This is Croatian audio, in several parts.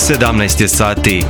17 je sati.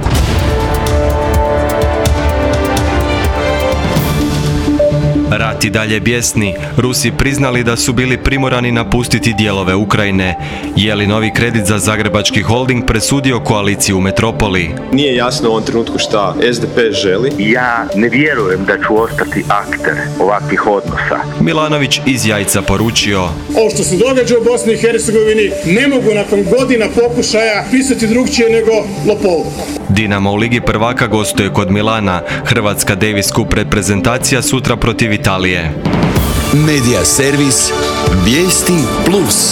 Rat i dalje bijesni. Rusi priznali da su bili primorani napustiti dijelove Ukrajine. Je li novi kredit za Zagrebački holding presudio koaliciju u metropoli? Nije jasno u ovom trenutku šta SDP želi. Ja ne vjerujem da ću ostati akter ovakvih odnosa. Milanović iz Jajca poručio: ovo što se događa u Bosni i Hercegovini ne mogu nakon godina pokušaja pisati drugčije nego lopovluk. Dinamo u Ligi prvaka gostuje kod Milana. Hrvatska Davis Cup reprezentacija sutra protiv Italije. Medija servis Vijesti Plus.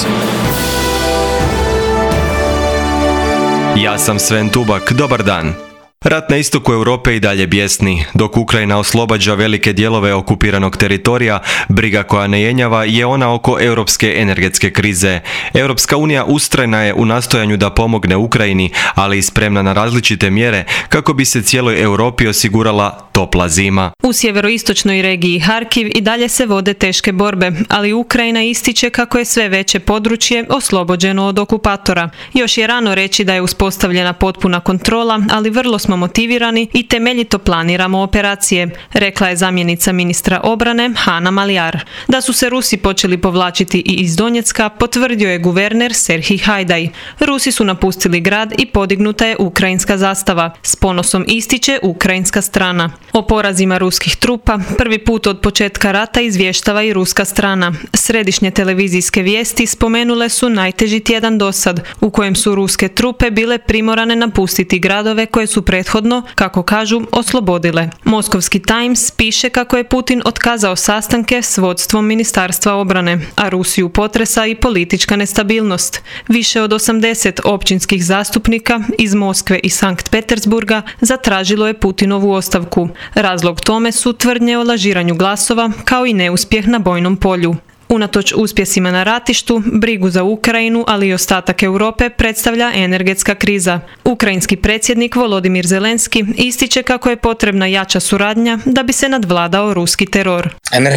Ja sam Sven Tubak, dobar dan. Rat na istoku Europe i dalje bijesni. Dok Ukrajina oslobađa velike dijelove okupiranog teritorija, briga koja ne jenjava je ona oko europske energetske krize. Europska unija ustrajna je u nastojanju da pomogne Ukrajini, ali i spremna na različite mjere kako bi se cijeloj Europi osigurala topla zima. U sjeveroistočnoj regiji Harkiv i dalje se vode teške borbe, ali Ukrajina ističe kako je sve veće područje oslobođeno od okupatora. Još je rano reći da je uspostavljena potpuna kontrola, ali vrlo smo motivirani i temeljito planiramo operacije, rekla je zamjenica ministra obrane Hana Maliar. Da su se Rusi počeli povlačiti i iz Donjecka, potvrdio je guverner Serhij Hajdaj. Rusi su napustili grad i podignuta je ukrajinska zastava. S ponosom ističe ukrajinska strana. O porazima ruskih trupa prvi put od početka rata izvještava i ruska strana. Središnje televizijske vijesti spomenule su najteži tjedan dosad, u kojem su ruske trupe bile primorane napustiti gradove koje su prethodno, kako kažu, oslobodile. Moskovski Times piše kako je Putin otkazao sastanke s vodstvom Ministarstva obrane, a Rusiju potresa i politička nestabilnost. Više od 80 općinskih zastupnika iz Moskve i Sankt Petersburga zatražilo je Putinovu ostavku. Razlog tome su tvrdnje o lažiranju glasova kao i neuspjeh na bojnom polju. Unatoč uspjesima na ratištu, brigu za Ukrajinu, ali i ostatak Europe predstavlja energetska kriza. Ukrajinski predsjednik Volodimir Zelenski ističe kako je potrebna jača suradnja da bi se nadvladao ruski teror.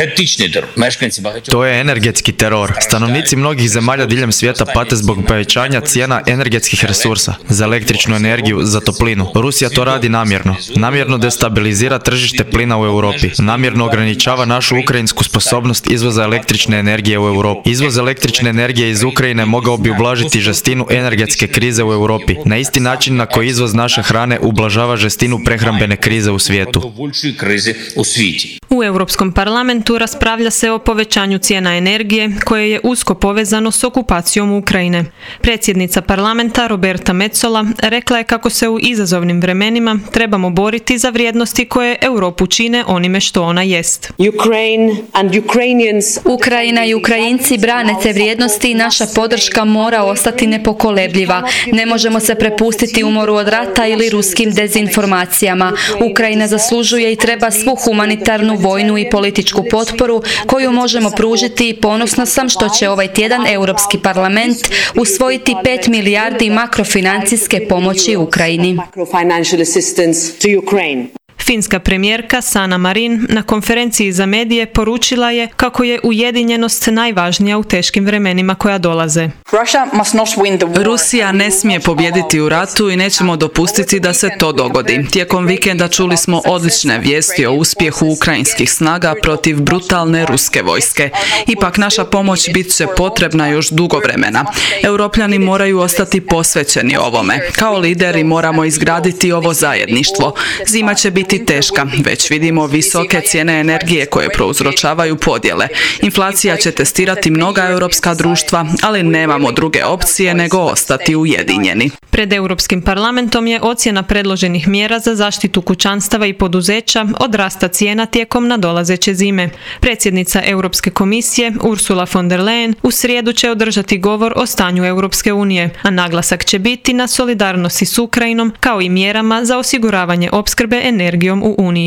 To je energetski teror. Stanovnici mnogih zemalja diljem svijeta pate zbog povećanja cijena energetskih resursa za električnu energiju, za toplinu. Rusija to radi namjerno. Namjerno destabilizira tržište plina u Europi. Namjerno ograničava našu ukrajinsku sposobnost izvoza električne energije u Europi. Izvoz električne energije iz Ukrajine mogao bi ublažiti žestinu energetske krize u Europi, na isti način na koji izvoz naše hrane ublažava žestinu prehrambene krize u svijetu. U Europskom parlamentu raspravlja se o povećanju cijena energije koje je usko povezano s okupacijom Ukrajine. Predsjednica parlamenta Roberta Metsola rekla je kako se u izazovnim vremenima trebamo boriti za vrijednosti koje Europu čine onime što ona jest. Ukrajina i Ukrajinci brane te vrijednosti i naša podrška mora ostati nepokolebljiva. Ne možemo se prepustiti umoru od rata ili ruskim dezinformacijama. Ukrajina zaslužuje i treba svu humanitarnu, vojnu i političku potporu koju možemo pružiti i ponosna sam što će ovaj tjedan Europski parlament usvojiti 5 milijardi makrofinancijske pomoći Ukrajini. Finska premijerka Sanna Marin na konferenciji za medije poručila je kako je ujedinjenost najvažnija u teškim vremenima koja dolaze. Rusija ne smije pobijediti u ratu i nećemo dopustiti da se to dogodi. Tijekom vikenda čuli smo odlične vijesti o uspjehu ukrajinskih snaga protiv brutalne ruske vojske. Ipak naša pomoć bit će potrebna još dugo vremena. Europljani moraju ostati posvećeni ovome. Kao lideri moramo izgraditi ovo zajedništvo. Zima će biti teška. Već vidimo visoke cijene energije koje prouzročavaju podjele. Inflacija će testirati mnoga europska društva, ali nemamo druge opcije nego ostati ujedinjeni. Pred Europskim parlamentom je ocjena predloženih mjera za zaštitu kućanstava i poduzeća od rasta cijena tijekom nadolazeće zime. Predsjednica Europske komisije Ursula von der Leyen u srijedu će održati govor o stanju Europske unije, a naglasak će biti na solidarnosti s Ukrajinom kao i mjerama za osiguravanje opskrbe energijom u Uniji.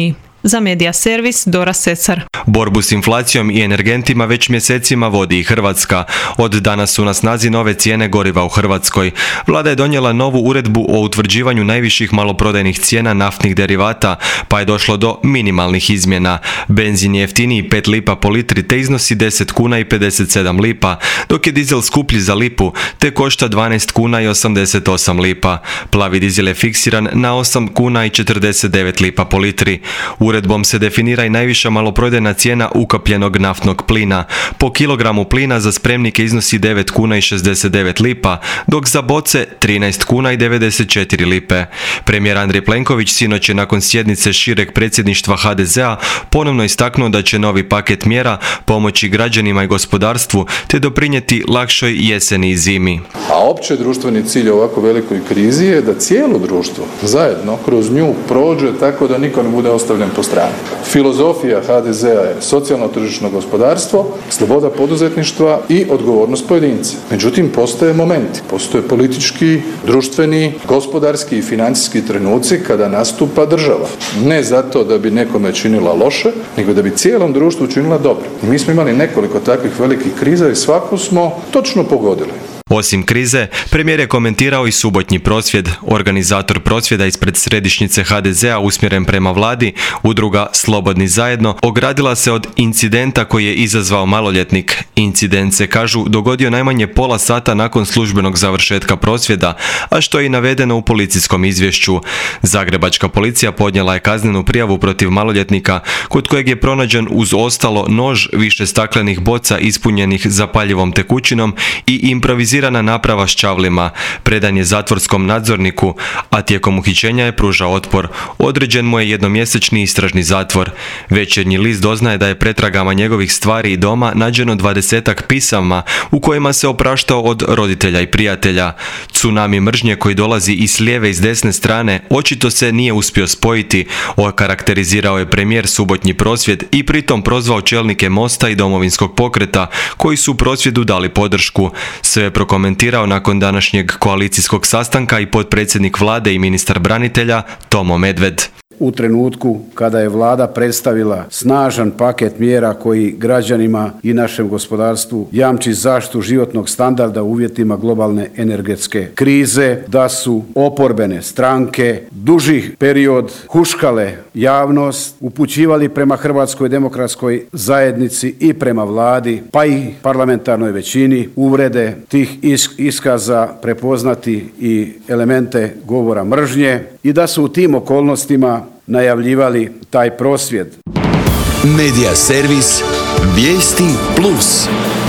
Za Medija servis Dora Secar. Borbu s inflacijom i energentima već mjesecima vodi i Hrvatska. Od danas su na snazi nove cijene goriva u Hrvatskoj. Vlada je donijela novu uredbu o utvrđivanju najviših maloprodajnih cijena naftnih derivata, pa je došlo do minimalnih izmjena. Benzin je jeftiniji 5 lipa po litri te iznosi 10 kuna i 57 lipa, dok je dizel skuplji za lipu te košta 12 kuna i 88 lipa. Plavi dizel je fiksiran na 8 kuna i 49 lipa po litri. Uredbom se definira i najviša maloprodajna cijena ukapljenog naftnog plina. Po kilogramu plina za spremnike iznosi 9 kuna i 69 lipa, dok za boce 13 kuna i 94 lipe. Premijer Andrej Plenković sinoć je nakon sjednice šireg predsjedništva HDZ-a ponovno istaknuo da će novi paket mjera pomoći građanima i gospodarstvu te doprinijeti lakšoj jeseni i zimi. A opće društveni cilj ovako velikoj krizi je da cijelo društvo zajedno kroz nju prođe tako da niko ne bude ostavljen po strani. Filozofija HDZ-a je socijalno tržišno gospodarstvo, sloboda poduzetništva i odgovornost pojedinca. Međutim, postoje momenti, postoje politički, društveni, gospodarski i financijski trenuci kada nastupa država. Ne zato da bi nekome činila loše, nego da bi cijelom društvu činila dobro. I mi smo imali nekoliko takvih velikih kriza i svaku smo točno pogodili. Osim krize, premijer je komentirao i subotnji prosvjed. Organizator prosvjeda ispred središnjice HDZ-a usmjeren prema vladi, udruga Slobodni zajedno, ogradila se od incidenta koji je izazvao maloljetnik. Incident se, kažu, dogodio najmanje pola sata nakon službenog završetka prosvjeda, a što je i navedeno u policijskom izvješću. Zagrebačka policija podnijela je kaznenu prijavu protiv maloljetnika, kod kojeg je pronađen uz ostalo nož, više staklenih boca ispunjenih zapaljivom tekućinom i improvizirana naprava s čavlima. Predan je zatvorskom nadzorniku, a tijekom uhićenja je pružao otpor. Određen mu je jednomjesečni istražni zatvor. Večernji list doznaje da je pretragama njegovih stvari i doma nađeno 20-ak pisama u kojima se opraštao od roditelja i prijatelja. Tsunami mržnje koji dolazi i s lijeve i s desne strane očito se nije uspio spojiti, okarakterizirao je premijer subotnji prosvjed i pritom prozvao čelnike Mosta i Domovinskog pokreta koji su prosvjedu dali podršku. Sve je prokomentirao nakon današnjeg koalicijskog sastanka i potpredsjednik vlade i ministar branitelja Tomo Medved. U trenutku kada je vlada predstavila snažan paket mjera koji građanima i našem gospodarstvu jamči zaštitu životnog standarda u uvjetima globalne energetske krize, da su oporbene stranke duži period huškale javnost, upućivali prema Hrvatskoj demokratskoj zajednici i prema vladi, pa i parlamentarnoj većini, uvrede tih iskaza prepoznati i elemente govora mržnje i da su u tim okolnostima najavljivali taj prosvjed. Medija servis Vijesti Plus.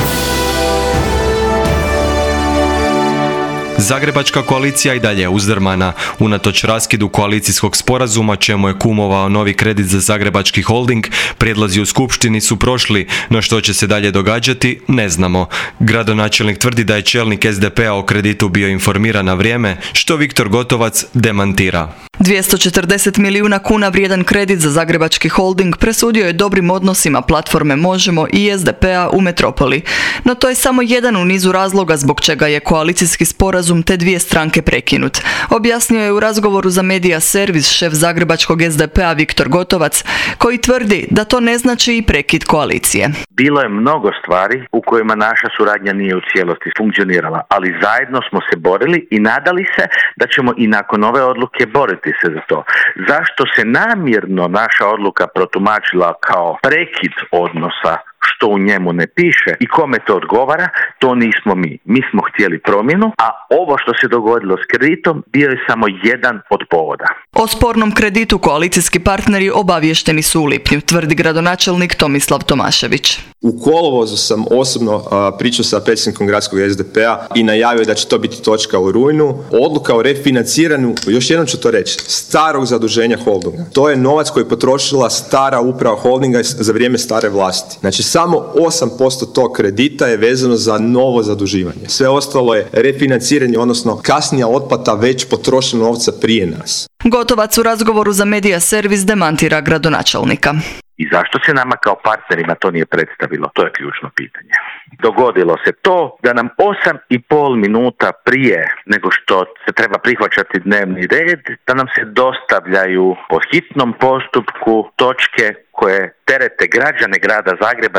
Zagrebačka koalicija i dalje je uzdrmana. Unatoč raskidu koalicijskog sporazuma, čemu je kumovao novi kredit za Zagrebački holding, prijedlozi u skupštini su prošli, no što će se dalje događati, ne znamo. Gradonačelnik tvrdi da je čelnik SDP-a o kreditu bio informiran na vrijeme, što Viktor Gotovac demantira. 240 milijuna kuna vrijedan kredit za Zagrebački holding presudio je dobrim odnosima platforme Možemo i SDP-a u metropoli. No to je samo jedan u nizu razloga zbog čega je koalicijski sporazum te dvije stranke prekinut. Objasnio je u razgovoru za Medija servis šef Zagrebačkog SDP-a Viktor Gotovac, koji tvrdi da to ne znači i prekid koalicije. Bilo je mnogo stvari u kojima naša suradnja nije u cijelosti funkcionirala, ali zajedno smo se borili i nadali se da ćemo i nakon ove odluke boriti se za to. Zašto se namjerno naša odluka protumačila kao prekid odnosa, što u njemu ne piše i kome to odgovara, to nismo mi. Mi smo htjeli promjenu, a ovo što se dogodilo s kreditom bio je samo jedan od povoda. O spornom kreditu koalicijski partneri obavješteni su u lipnju, tvrdi gradonačelnik Tomislav Tomašević. U kolovozu sam osobno pričao sa predsjednikom gradskog SDP-a i najavio da će to biti točka u rujnu. Odluka o refinanciranju, još jednom ću to reći, starog zaduženja holdinga. To je novac koji je potrošila stara uprava holdinga za vrijeme stare vlasti. Znači samo 8% tog kredita je vezano za novo zaduživanje. Sve ostalo je refinanciranje, odnosno kasnija otplata već potrošenog novca prije nas. Gotovac u razgovoru za Medija servis demantira gradonačelnika. I zašto se nama kao partnerima to nije predstavilo? To je ključno pitanje. Dogodilo se to da nam 8,5 minuta prije nego što se treba prihvaćati dnevni red, da nam se dostavljaju po hitnom postupku točke koje terete građane grada Zagreba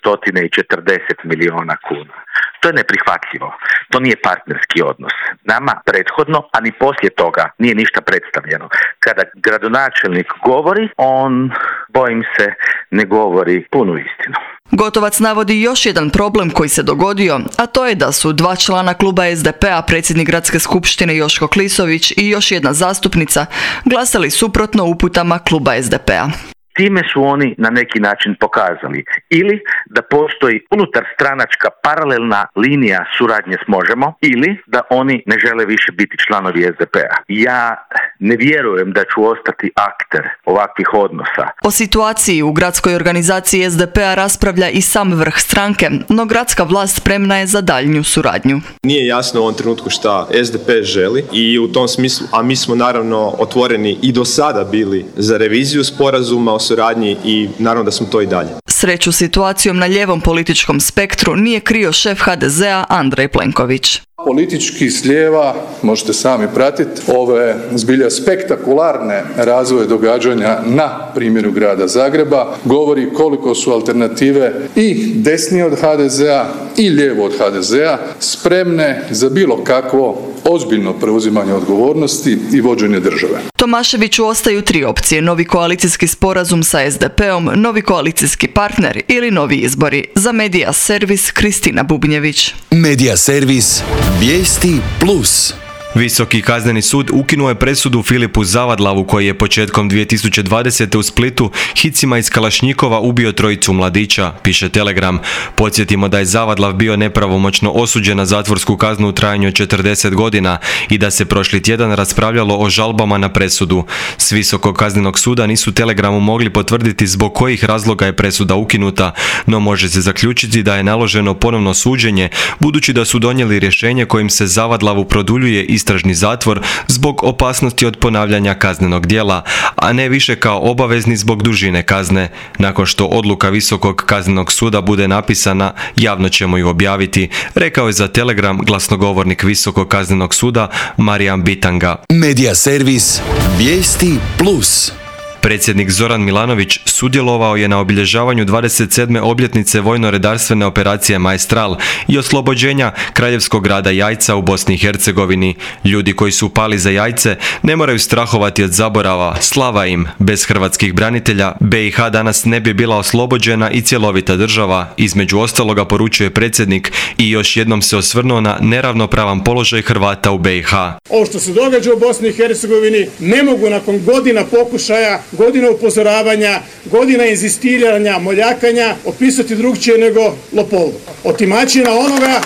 240 milijuna kuna. To je neprihvatljivo. To nije partnerski odnos. Nama prethodno, a ni poslije toga nije ništa predstavljeno. Kada gradonačelnik govori, on, bojim se, ne govori punu istinu. Gotovac navodi još jedan problem koji se dogodio, a to je da su 2 člana kluba SDP-a, predsjednik Gradske skupštine Joško Klisović i još jedna zastupnica, glasali suprotno uputama kluba SDP-a. Time su oni na neki način pokazali ili da postoji unutar stranačka paralelna linija suradnje s Možemo ili da oni ne žele više biti članovi SDP-a. Ja ne vjerujem da ću ostati akter ovakvih odnosa. O situaciji u gradskoj organizaciji SDP-a raspravlja i sam vrh stranke, no gradska vlast spremna je za daljnju suradnju. Nije jasno u ovom trenutku šta SDP želi i u tom smislu, a mi smo naravno otvoreni i do sada bili za reviziju sporazuma o suradnji i naravno da smo to i dalje. Sreću situacijom na lijevom političkom spektru nije krio šef HDZ-a Andrej Plenković. Politički s lijeva, možete sami pratiti, ove zbilja spektakularne razvoje događanja na primjeru grada Zagreba, govori koliko su alternative i desnije od HDZ-a i lijevo od HDZ-a spremne za bilo kakvo ozbiljno preuzimanje odgovornosti i vođenje države. Tomaševiću ostaju 3 opcije: novi koalicijski sporazum sa SDP-om, novi koalicijski partner ili novi izbori. Za Medija servis Kristina Bubnjević. Medija servis Vijesti Plus. Visoki kazneni sud ukinuo je presudu Filipu Zavadlavu koji je početkom 2020. u Splitu hicima iz Kalašnjikova ubio 3 mladića, piše Telegram. Podsjetimo da je Zavadlav bio nepravomoćno osuđen na zatvorsku kaznu u trajanju od 40 godina i da se prošli tjedan raspravljalo o žalbama na presudu. S Visokog kaznenog suda nisu Telegramu mogli potvrditi zbog kojih razloga je presuda ukinuta, no može se zaključiti da je naloženo ponovno suđenje, budući da su donijeli rješenje kojim se Zavadlavu produljuje istražni zatvor zbog opasnosti od ponavljanja kaznenog djela, a ne više kao obavezni zbog dužine kazne. Nakon što odluka Visokog kaznenog suda bude napisana, javno ćemo ju objaviti, rekao je za Telegram glasnogovornik Visokog kaznenog suda Marijan Bitanga. Medija servis Vijesti Plus. Predsjednik Zoran Milanović sudjelovao je na obilježavanju 27. obljetnice vojno-redarstvene operacije Maestral i oslobođenja kraljevskog grada Jajca u Bosni i Hercegovini. Ljudi koji su pali za Jajce ne moraju strahovati od zaborava, slava im. Bez hrvatskih branitelja BiH danas ne bi bila oslobođena i cjelovita država, između ostaloga poručuje predsjednik i još jednom se osvrnuo na neravnopravan položaj Hrvata u BiH. Ovo što se događa u Bosni i Hercegovini ne mogu nakon godina pokušaja, godina upozoravanja, godina inzistiranja, moljakanja opisati drugčije nego lopovluk. Otimačina onoga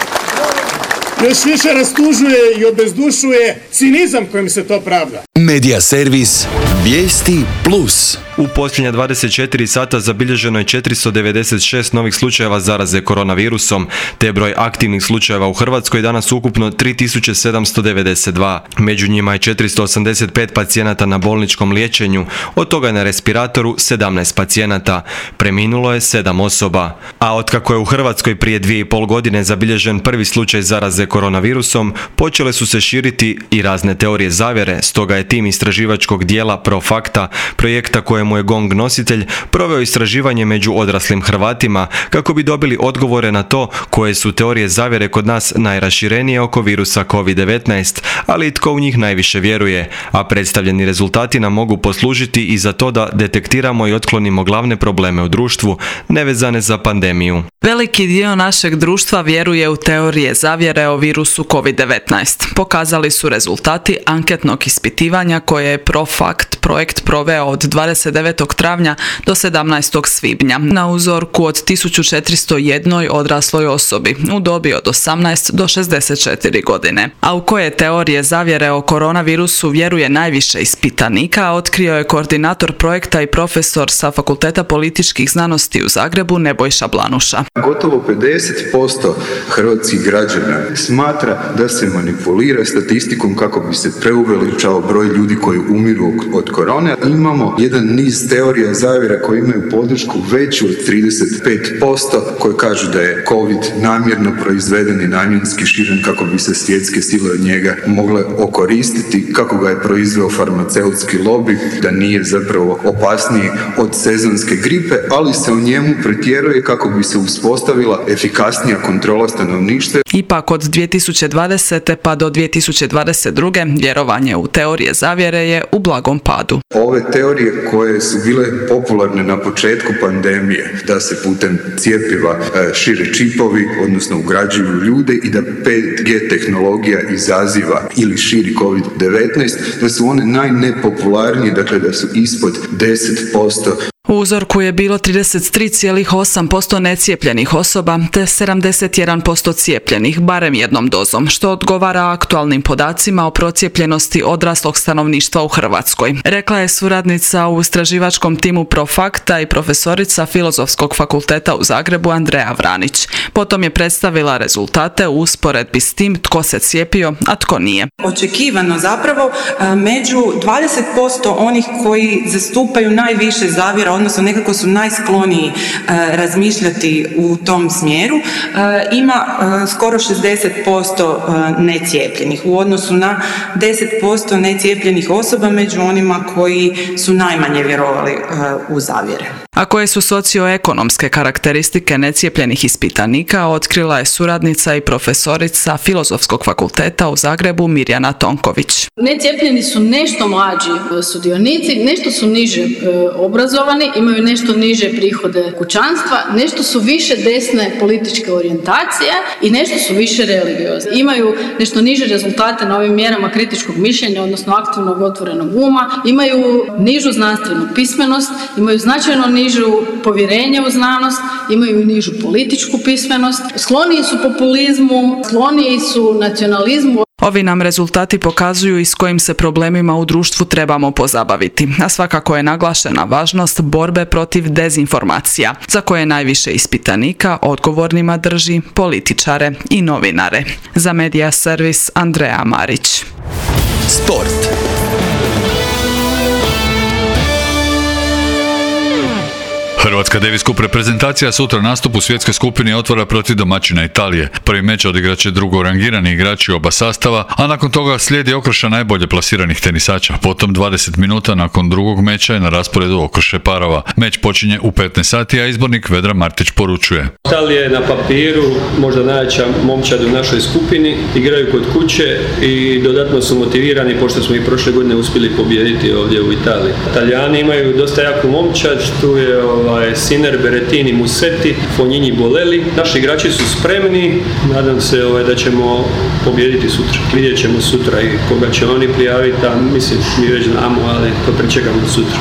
još više rastužuje i obezdušuje cinizam kojim se to pravda. Medija servis Vijesti Plus. U posljednja 24 sata zabilježeno je 496 novih slučajeva zaraze koronavirusom, te broj aktivnih slučajeva u Hrvatskoj danas ukupno 3792. Među njima je 485 pacijenata na bolničkom liječenju, od toga na respiratoru 17 pacijenata. Preminulo je 7 osoba. A otkako je u Hrvatskoj prije 2,5 godine zabilježen prvi slučaj zaraze koronavirusom, počele su se širiti i razne teorije zavjere, stoga je tim istraživačkog dijela Profakta, projekta kojemu je GONG nositelj, proveo istraživanje među odraslim Hrvatima kako bi dobili odgovore na to koje su teorije zavjere kod nas najraširenije oko virusa COVID-19, ali i tko u njih najviše vjeruje, a predstavljeni rezultati nam mogu poslužiti i za to da detektiramo i otklonimo glavne probleme u društvu nevezane za pandemiju. Veliki dio našeg društva vjeruje u teorije zavjere o virusu COVID-19. Pokazali su rezultati anketnog ispitivanja koje je Profakt projekt proveo od 29. travnja do 17. svibnja na uzorku od 1401 odrasloj osobi u dobi od 18 do 64 godine. A u koje teorije zavjere o koronavirusu vjeruje najviše ispitanika, otkrio je koordinator projekta i profesor sa Fakulteta političkih znanosti u Zagrebu Nebojša Blanuša. Gotovo 50% hrvatskih građana smatra da se manipulira statistikom kako bi se preuveličao broj ljudi koji umiru od korone. Imamo jedan niz teorija zavjera koji imaju podršku veću od 35%, koji kažu da je COVID namjerno proizveden i namjenski širen kako bi se svjetske sile od njega mogle okoristiti, kako ga je proizveo farmaceutski lobby, da nije zapravo opasniji od sezonske gripe, ali se u njemu pretjeruje kako bi se uspostavila efikasnija kontrola stanovništva. Ipak od 2020. pa do 2022. vjerovanje u teorije zavjere je u blagom padu. Ove teorije koje su bile popularne na početku pandemije, da se putem cjepiva šire čipovi, odnosno ugrađuju ljude i da 5G tehnologija izaziva ili širi COVID-19, da su one najnepopularnije, dakle da su ispod 10%. U uzorku je bilo 33,8% necijepljenih osoba te 71% cijepljenih, barem jednom dozom, što odgovara aktualnim podacima o procijepljenosti odraslog stanovništva u Hrvatskoj, rekla je suradnica u istraživačkom timu Profakta i profesorica Filozofskog fakulteta u Zagrebu Andreja Vranić. Potom je predstavila rezultate u usporedbi s tim tko se cijepio, a tko nije. Očekivano zapravo među 20% onih koji zastupaju najviše zavjera, odnosno nekako su najskloniji razmišljati u tom smjeru, ima skoro 60% necijepljenih u odnosu na 10% necijepljenih osoba među onima koji su najmanje vjerovali u zavjere. A koje su socioekonomske karakteristike necijepljenih ispitanika, otkrila je suradnica i profesorica Filozofskog fakulteta u Zagrebu Mirjana Tonković. Necijepljeni su nešto mlađi sudionici, nešto su niže obrazovani, imaju nešto niže prihode kućanstva, nešto su više desne političke orijentacije i nešto su više religiozni. Imaju nešto niže rezultate na ovim mjerama kritičkog mišljenja, odnosno aktivnog otvorenog uma, imaju nižu znanstvenu pismenost, imaju značajno nižu povjerenje u znanost, imaju i nižu političku pismenost, skloniji su populizmu, skloniji su nacionalizmu. Ovi nam rezultati pokazuju i s kojim se problemima u društvu trebamo pozabaviti, a svakako je naglašena važnost borbe protiv dezinformacija, za koje najviše ispitanika odgovornima drži političare i novinare. Za Medija servis Andreja Marić. Sport. Hrvatska Davis Cup reprezentacija sutra nastup u svjetskoj skupini otvara protiv domaćina Italije. Prvi meč odigraće drugorangirani igrači oba sastava, a nakon toga slijedi okrša najbolje plasiranih tenisača. Potom 20 minuta nakon drugog meča je na rasporedu okrše parova. Meč počinje u 15 sati, a izbornik Vedran Martić poručuje. Italija je na papiru možda najjača momčad u našoj skupini, igraju kod kuće i dodatno su motivirani pošto smo i prošle godine uspjeli pobijediti ovdje u Italiji. Italijani imaju dosta jaku momčad, tu je Sinner, Berettini, Musetti, Fognini, Bolelli. Naši igrači su spremni, nadam se da ćemo pobijediti sutra. Vidjet ćemo sutra i koga će oni prijaviti, a mislim mi već znamo, ali to pričekamo sutra.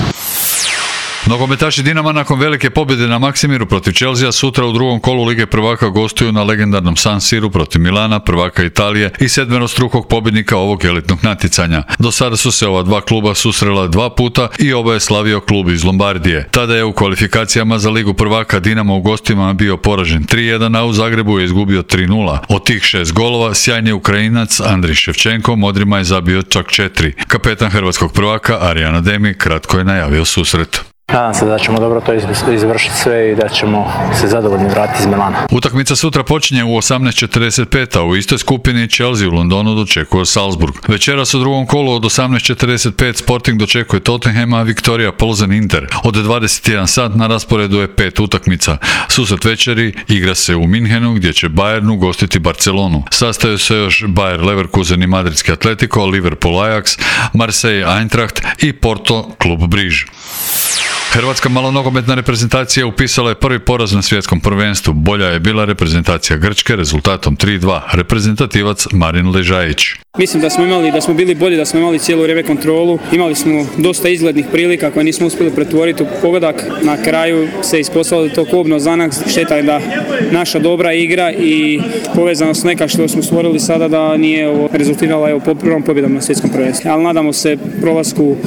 Nogometaši Dinama nakon velike pobjede na Maksimiru protiv Chelsea sutra u drugom kolu Lige prvaka gostuju na legendarnom San Siru protiv Milana, prvaka Italije i sedmerostrukog pobjednika ovog elitnog natjecanja. Do sada su se ova dva kluba susrela 2 puta i oba je slavio klub iz Lombardije. Tada je u kvalifikacijama za Ligu prvaka Dinamo u gostima bio poražen 3-1, a u Zagrebu je izgubio 3-0. Od tih 6 golova sjajni Ukrajinac Andriy Ševčenko Modrima je zabio čak 4. Kapetan hrvatskog prvaka Arjan Ademi kratko je najavio susret. Nadam se da ćemo dobro to izvršiti sve i da ćemo se zadovoljni vratiti iz Milana. Utakmica sutra počinje u 18:45, a u istoj skupini Chelsea u Londonu dočekuje Salzburg. Večeras u drugom kolu od 18:45 Sporting dočekuje Tottenham, a Viktoria Plzen Inter. Od 21 sat na rasporedu je 5 utakmica. Susret večeri igra se u Minhenu gdje će Bayern ugostiti Barcelonu. Sastaju se još Bayer Leverkusen i Madridski Atletico, Liverpool Ajax, Marseille Eintracht i Porto klub Briž. Hrvatska malonogometna reprezentacija upisala je prvi poraz na svjetskom prvenstvu. Bolja je bila reprezentacija Grčke rezultatom 3-2. Reprezentativac Marin Ležajić. Mislim da smo bili bolji, da smo imali cijelo vrijeme kontrolu. Imali smo dosta izglednih prilika koje nismo uspjeli pretvoriti u pogodak. Na kraju se ispostavilo to kobno zanak. Šteta je da naša dobra igra i povezanost neka što smo stvorili sada da nije rezultirala prvom pobjedom na svjetskom prvenstvu. Ali nadamo se prolasku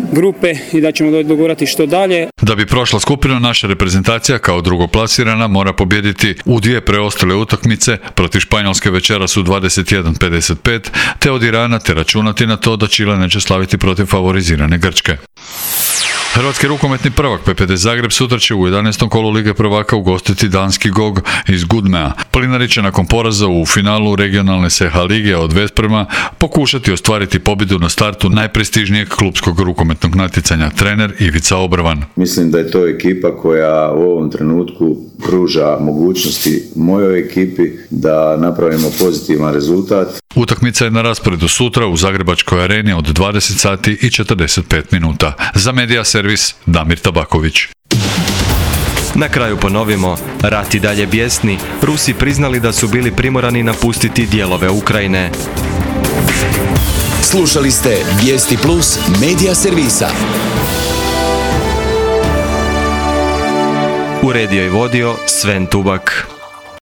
grupe i da ćemo dogurati što dalje. Da bi prošla skupinu, naša reprezentacija kao drugoplasirana mora pobijediti u 2 preostale utakmice protiv Španjolske večeras u 21:55 te od Irana, te računati na to da Čile neće slaviti protiv favorizirane Grčke. Hrvatski rukometni prvak PPD Zagreb sutra će u 11. kolu Lige prvaka ugostiti danski GOG iz Gudmea. Plinari će nakon poraza u finalu regionalne SH lige od Vesprema pokušati ostvariti pobjedu na startu najprestižnijeg klupskog rukometnog natjecanja. Trener Ivica Obrvan. Mislim da je to ekipa koja u ovom trenutku pruža mogućnosti mojoj ekipi da napravimo pozitivan rezultat. Utakmica je na rasporedu sutra u Zagrebačkoj areni od 20:45. Za Medija servis Damir Tabaković. Na kraju ponovimo, rat i dalje bijesni, Rusi priznali da su bili primorani napustiti dijelove Ukrajine. Slušali ste Vijesti Plus Medija servisa. Uredio i vodio Sven Tubak.